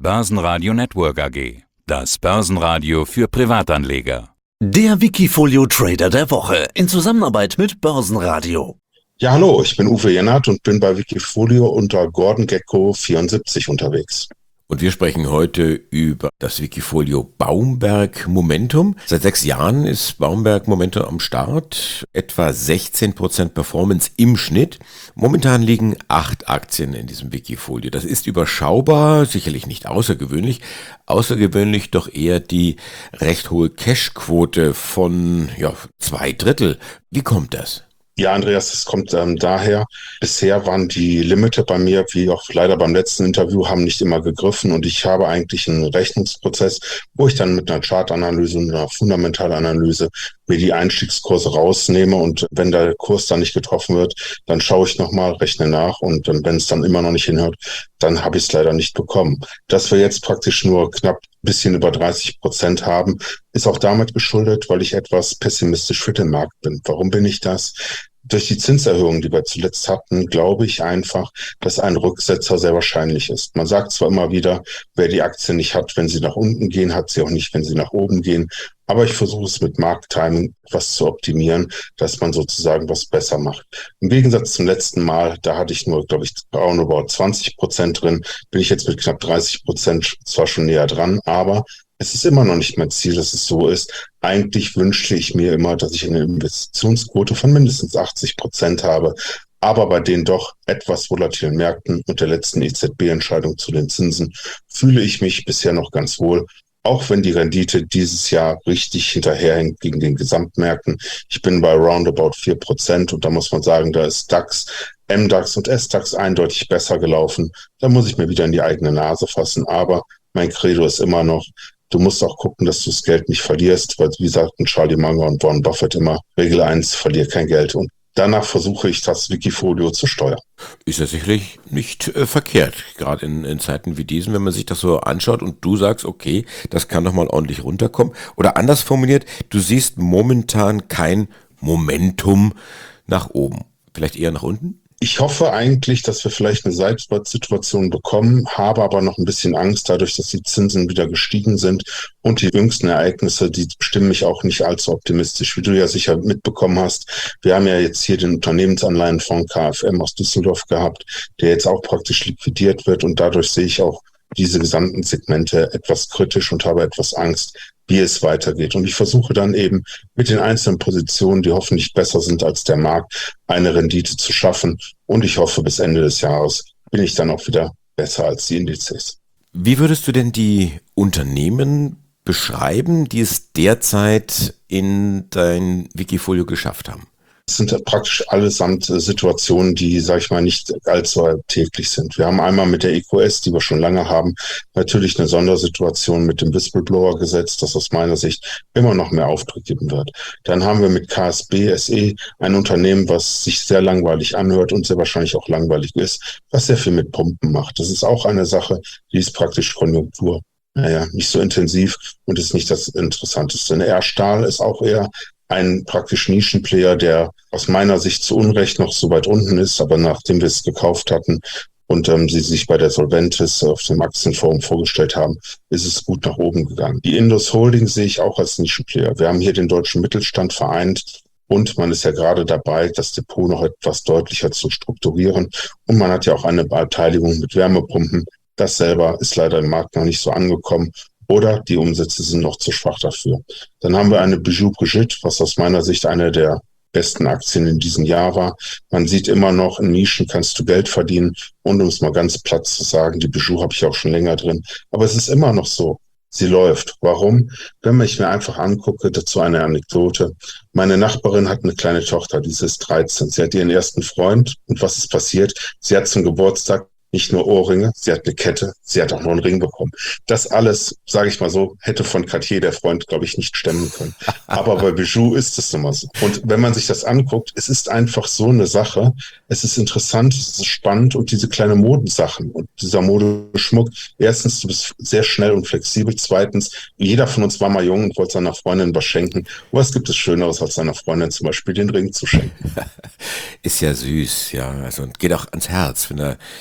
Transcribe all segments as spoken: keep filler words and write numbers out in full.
Börsenradio Network A G. Das Börsenradio für Privatanleger. Der Wikifolio Trader der Woche in Zusammenarbeit mit Börsenradio. Ja, hallo, ich bin Uwe Jennert und bin bei Wikifolio unter Gordon Gekko vierundsiebzig unterwegs. Und wir sprechen heute über das Wikifolio Baumberg Momentum. Seit sechs Jahren ist Baumberg Momentum am Start. Etwa sechzehn Prozent Performance im Schnitt. Momentan liegen acht Aktien in diesem Wikifolio. Das ist überschaubar, sicherlich nicht außergewöhnlich. Außergewöhnlich doch eher die recht hohe Cashquote von ja, zwei Drittel. Wie kommt das? Ja, Andreas, das kommt ähm, daher. Bisher waren die Limite bei mir, wie auch leider beim letzten Interview, haben nicht immer gegriffen und ich habe eigentlich einen Rechnungsprozess, wo ich dann mit einer Chartanalyse und einer Fundamentalanalyse mir die Einstiegskurse rausnehme und wenn der Kurs dann nicht getroffen wird, dann schaue ich nochmal, rechne nach und ähm, wenn es dann immer noch nicht hinhört, dann habe ich es leider nicht bekommen. Dass wir jetzt praktisch nur knapp ein bisschen über dreißig Prozent haben, ist auch damit geschuldet, weil ich etwas pessimistisch für den Markt bin. Warum bin ich das? Durch die Zinserhöhung, die wir zuletzt hatten, glaube ich einfach, dass ein Rücksetzer sehr wahrscheinlich ist. Man sagt zwar immer wieder, wer die Aktien nicht hat, wenn sie nach unten gehen, hat sie auch nicht, wenn sie nach oben gehen. Aber ich versuche es mit Markttiming etwas zu optimieren, dass man sozusagen was besser macht. Im Gegensatz zum letzten Mal, da hatte ich nur, glaube ich, roundabout zwanzig Prozent drin, bin ich jetzt mit knapp dreißig Prozent zwar schon näher dran, aber es ist immer noch nicht mein Ziel, dass es so ist. Eigentlich wünschte ich mir immer, dass ich eine Investitionsquote von mindestens achtzig Prozent habe. Aber bei den doch etwas volatilen Märkten und der letzten E Z B-Entscheidung zu den Zinsen fühle ich mich bisher noch ganz wohl. Auch wenn die Rendite dieses Jahr richtig hinterherhängt gegen den Gesamtmärkten. Ich bin bei roundabout vier Prozent und da muss man sagen, da ist DAX, M DAX und S DAX eindeutig besser gelaufen. Da muss ich mir wieder in die eigene Nase fassen. Aber mein Credo ist immer noch, du musst auch gucken, dass du das Geld nicht verlierst, weil wie sagten Charlie Munger und Warren Buffett immer, Regel eins, verlier kein Geld. Und danach versuche ich, das Wikifolio zu steuern. Ist ja sicherlich nicht äh, verkehrt, gerade in, in Zeiten wie diesen, wenn man sich das so anschaut und du sagst, okay, das kann doch mal ordentlich runterkommen. Oder anders formuliert, du siehst momentan kein Momentum nach oben, vielleicht eher nach unten? Ich hoffe eigentlich, dass wir vielleicht eine Seitwärtssituation bekommen, habe aber noch ein bisschen Angst, dadurch, dass die Zinsen wieder gestiegen sind und die jüngsten Ereignisse, die stimmen mich auch nicht allzu optimistisch, wie du ja sicher mitbekommen hast. Wir haben ja jetzt hier den Unternehmensanleihenfonds K F M aus Düsseldorf gehabt, der jetzt auch praktisch liquidiert wird und dadurch sehe ich auch diese gesamten Segmente etwas kritisch und habe etwas Angst, wie es weitergeht. Und ich versuche dann eben mit den einzelnen Positionen, die hoffentlich besser sind als der Markt, eine Rendite zu schaffen. Und ich hoffe, bis Ende des Jahres bin ich dann auch wieder besser als die Indizes. Wie würdest du denn die Unternehmen beschreiben, die es derzeit in dein Wikifolio geschafft haben? Es sind praktisch allesamt Situationen, die, sage ich mal, nicht allzu alltäglich sind. Wir haben einmal mit der E Q S, die wir schon lange haben, natürlich eine Sondersituation mit dem Whistleblower-Gesetz, das aus meiner Sicht immer noch mehr Auftritt geben wird. Dann haben wir mit K S B S E ein Unternehmen, was sich sehr langweilig anhört und sehr wahrscheinlich auch langweilig ist, was sehr viel mit Pumpen macht. Das ist auch eine Sache, die ist praktisch Konjunktur. Naja, nicht so intensiv und ist nicht das Interessanteste. Eine R Stahl ist auch eher ein praktisch Nischenplayer, der aus meiner Sicht zu Unrecht noch so weit unten ist, aber nachdem wir es gekauft hatten und ähm, sie sich bei der Solventis auf dem Aktienforum vorgestellt haben, ist es gut nach oben gegangen. Die Indus Holding sehe ich auch als Nischenplayer. Wir haben hier den deutschen Mittelstand vereint und man ist ja gerade dabei, das Depot noch etwas deutlicher zu strukturieren und man hat ja auch eine Beteiligung mit Wärmepumpen. Das selber ist leider im Markt noch nicht so angekommen. Oder die Umsätze sind noch zu schwach dafür. Dann haben wir eine Bijou Brigitte, was aus meiner Sicht eine der besten Aktien in diesem Jahr war. Man sieht immer noch, in Nischen kannst du Geld verdienen. Und um es mal ganz platt zu sagen, die Bijou habe ich auch schon länger drin. Aber es ist immer noch so. Sie läuft. Warum? Wenn ich mir einfach angucke, dazu eine Anekdote. Meine Nachbarin hat eine kleine Tochter, die ist dreizehn. Sie hat ihren ersten Freund. Und was ist passiert? Sie hat zum Geburtstag nicht nur Ohrringe, sie hat eine Kette, sie hat auch noch einen Ring bekommen. Das alles, sage ich mal so, hätte von Cartier der Freund, glaube ich, nicht stemmen können. Aber bei Bijou ist es immer so. Und wenn man sich das anguckt, es ist einfach so eine Sache. Es ist interessant, es ist spannend und diese kleinen Modensachen und dieser Modeschmuck. Erstens, du bist sehr schnell und flexibel. Zweitens, jeder von uns war mal jung und wollte seiner Freundin was schenken. Was gibt es Schöneres, als seiner Freundin zum Beispiel den Ring zu schenken? Ist ja süß, ja. Also und geht auch ans Herz, wenn da zwei junge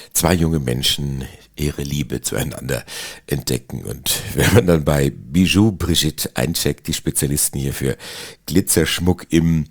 junge Menschen ihre Liebe zueinander entdecken. Und wenn man dann bei Bijou Brigitte eincheckt, die Spezialisten hier für Glitzerschmuck im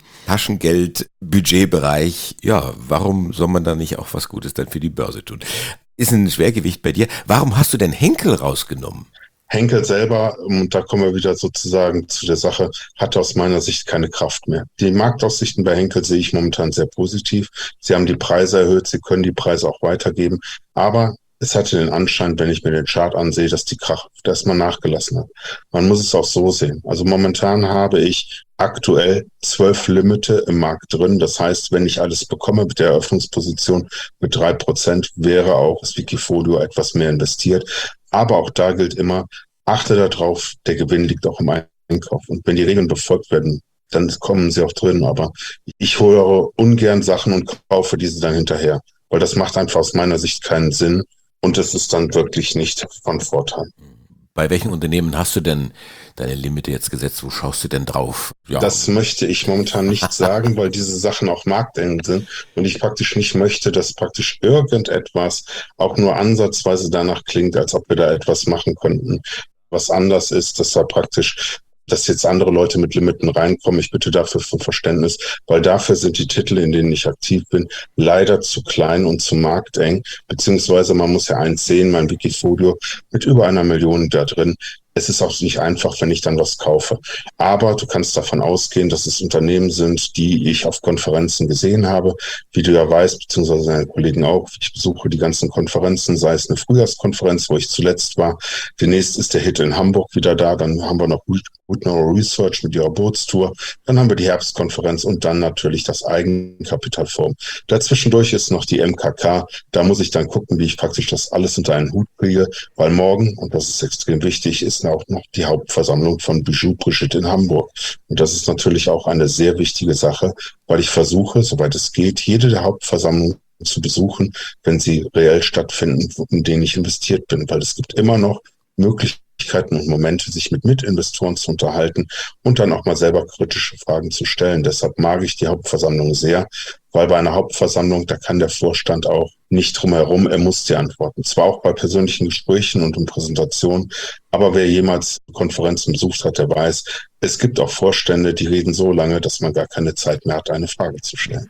Taschengeld-Budgetbereich, ja, warum soll man da nicht auch was Gutes dann für die Börse tun? Ist ein Schwergewicht bei dir. Warum hast du denn Henkel rausgenommen? Henkel selber, und da kommen wir wieder sozusagen zu der Sache, hat aus meiner Sicht keine Kraft mehr. Die Marktaussichten bei Henkel sehe ich momentan sehr positiv. Sie haben die Preise erhöht, sie können die Preise auch weitergeben, aber es hatte den Anschein, wenn ich mir den Chart ansehe, dass die Kraft erstmal nachgelassen hat. Man muss es auch so sehen. Also momentan habe ich aktuell zwölf Limite im Markt drin. Das heißt, wenn ich alles bekomme mit der Eröffnungsposition mit drei Prozent, wäre auch das Wikifolio etwas mehr investiert. Aber auch da gilt immer, achte darauf, der Gewinn liegt auch im Einkauf. Und wenn die Regeln befolgt werden, dann kommen sie auch drin. Aber ich höre ungern Sachen und kaufe diese dann hinterher, weil das macht einfach aus meiner Sicht keinen Sinn. Und es ist dann wirklich nicht von Vorteil. Bei welchen Unternehmen hast du denn deine Limite jetzt gesetzt? Wo schaust du denn drauf? Ja. Das möchte ich momentan nicht sagen, weil diese Sachen auch markteng sind und ich praktisch nicht möchte, dass praktisch irgendetwas auch nur ansatzweise danach klingt, als ob wir da etwas machen könnten, was anders ist, dass da praktisch dass jetzt andere Leute mit Limiten reinkommen. Ich bitte dafür für Verständnis, weil dafür sind die Titel, in denen ich aktiv bin, leider zu klein und zu markteng. Beziehungsweise man muss ja eins sehen, mein Wikifolio mit über einer Million da drin. Es ist auch nicht einfach, wenn ich dann was kaufe. Aber du kannst davon ausgehen, dass es Unternehmen sind, die ich auf Konferenzen gesehen habe. Wie du ja weißt, beziehungsweise deine Kollegen auch, ich besuche die ganzen Konferenzen, sei es eine Frühjahrskonferenz, wo ich zuletzt war. Demnächst ist der Hit in Hamburg wieder da. Dann haben wir noch Woodnow Research mit ihrer Bootstour. Dann haben wir die Herbstkonferenz und dann natürlich das Eigenkapitalforum. Dazwischendurch ist noch die M K K. Da muss ich dann gucken, wie ich praktisch das alles unter einen Hut kriege, weil morgen, und das ist extrem wichtig, ist auch noch die Hauptversammlung von Bijou Brigitte in Hamburg. Und das ist natürlich auch eine sehr wichtige Sache, weil ich versuche, soweit es geht, jede der Hauptversammlungen zu besuchen, wenn sie reell stattfinden, in denen ich investiert bin, weil es gibt immer noch Möglichkeiten und Momente, sich mit Mitinvestoren zu unterhalten und dann auch mal selber kritische Fragen zu stellen. Deshalb mag ich die Hauptversammlung sehr, weil bei einer Hauptversammlung, da kann der Vorstand auch nicht drumherum, er muss dir antworten. Zwar auch bei persönlichen Gesprächen und in Präsentationen, aber wer jemals Konferenzen besucht hat, der weiß, es gibt auch Vorstände, die reden so lange, dass man gar keine Zeit mehr hat, eine Frage zu stellen.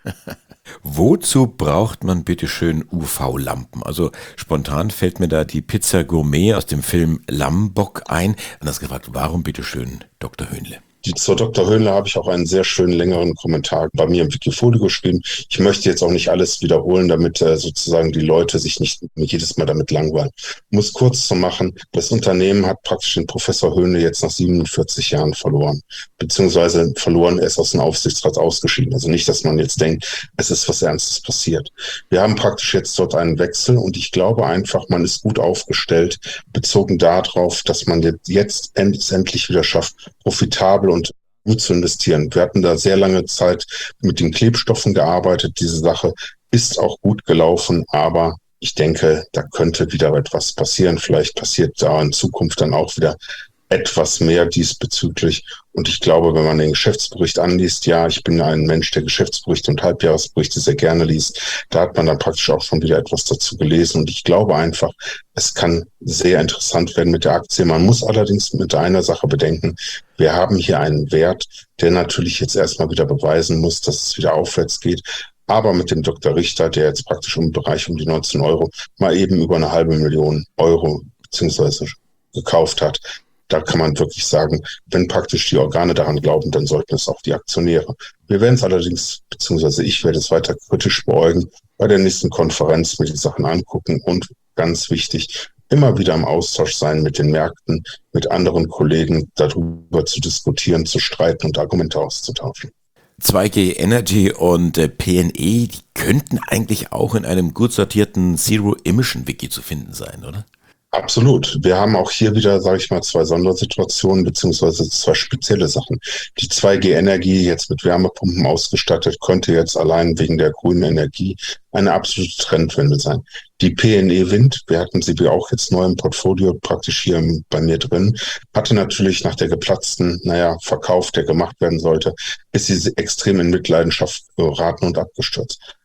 Wozu braucht man bitte schön U V-Lampen? Also spontan fällt mir da die Pizza Gourmet aus dem Film Lambock ein. Anders gefragt, warum bitte schön Doktor Höhnle? Die, zur Doktor Höhnle habe ich auch einen sehr schönen längeren Kommentar bei mir im Wikifolio geschrieben. Ich möchte jetzt auch nicht alles wiederholen, damit äh, sozusagen die Leute sich nicht jedes Mal damit langweilen. Um es kurz zu machen, das Unternehmen hat praktisch den Professor Höhnle jetzt nach siebenundvierzig Jahren verloren. Beziehungsweise verloren, er ist aus dem Aufsichtsrat ausgeschieden. Also nicht, dass man jetzt denkt, es ist was Ernstes passiert. Wir haben praktisch jetzt dort einen Wechsel und ich glaube einfach, man ist gut aufgestellt, bezogen darauf, dass man jetzt endlich wieder schafft, profitabel und gut zu investieren. Wir hatten da sehr lange Zeit mit den Klebstoffen gearbeitet. Diese Sache ist auch gut gelaufen, aber ich denke, da könnte wieder etwas passieren. Vielleicht passiert da in Zukunft dann auch wieder etwas mehr diesbezüglich. Und ich glaube, wenn man den Geschäftsbericht anliest, ja, ich bin ein Mensch, der Geschäftsberichte und Halbjahresberichte sehr gerne liest, da hat man dann praktisch auch schon wieder etwas dazu gelesen. Und ich glaube einfach, es kann sehr interessant werden mit der Aktie. Man muss allerdings mit einer Sache bedenken, wir haben hier einen Wert, der natürlich jetzt erstmal wieder beweisen muss, dass es wieder aufwärts geht. Aber mit dem Doktor Richter, der jetzt praktisch im Bereich um die neunzehn Euro mal eben über eine halbe Million Euro beziehungsweise gekauft hat, da kann man wirklich sagen, wenn praktisch die Organe daran glauben, dann sollten es auch die Aktionäre. Wir werden es allerdings, beziehungsweise ich werde es weiter kritisch beäugen, bei der nächsten Konferenz mir die Sachen angucken und ganz wichtig, immer wieder im Austausch sein mit den Märkten, mit anderen Kollegen, darüber zu diskutieren, zu streiten und Argumente auszutauschen. zwei G Energy und äh, P N E, die könnten eigentlich auch in einem gut sortierten Zero-Emission-Wiki zu finden sein, oder? Absolut. Wir haben auch hier wieder, sage ich mal, zwei Sondersituationen beziehungsweise zwei spezielle Sachen. Die zwei G Energie, jetzt mit Wärmepumpen ausgestattet, könnte jetzt allein wegen der grünen Energie eine absolute Trendwende sein. Die P N E Wind, wir hatten sie auch jetzt neu im Portfolio praktisch hier bei mir drin, hatte natürlich nach der geplatzten, naja, Verkauf, der gemacht werden sollte, ist sie extrem in Mitleidenschaft geraten und abgestürzt.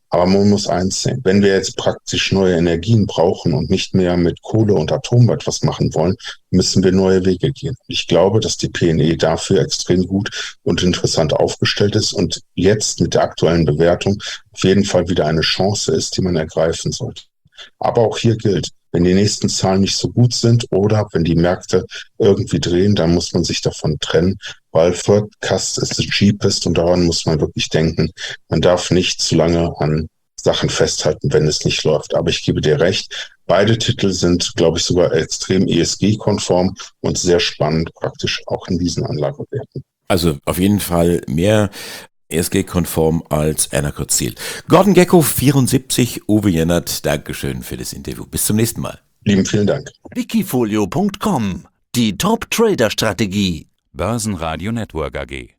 Aber man muss eins sehen, wenn wir jetzt praktisch neue Energien brauchen und nicht mehr mit Kohle und Atom etwas machen wollen, müssen wir neue Wege gehen. Ich glaube, dass die P N E dafür extrem gut und interessant aufgestellt ist und jetzt mit der aktuellen Bewertung auf jeden Fall wieder eine Chance ist, die man ergreifen sollte. Aber auch hier gilt, wenn die nächsten Zahlen nicht so gut sind oder wenn die Märkte irgendwie drehen, dann muss man sich davon trennen, weil Forecast ist the cheapest und daran muss man wirklich denken. Man darf nicht zu lange an Sachen festhalten, wenn es nicht läuft. Aber ich gebe dir recht, beide Titel sind, glaube ich, sogar extrem E S G-konform und sehr spannend praktisch auch in diesen Anlagewerten. Also auf jeden Fall mehr E S G-konform als Enercon Ziel. Gordon Gekko, vierundsiebzig, Uwe Jennert, Dankeschön für das Interview. Bis zum nächsten Mal. Lieben vielen Dank. Wikifolio punkt com, die Top-Trader-Strategie. Börsenradio Network A G.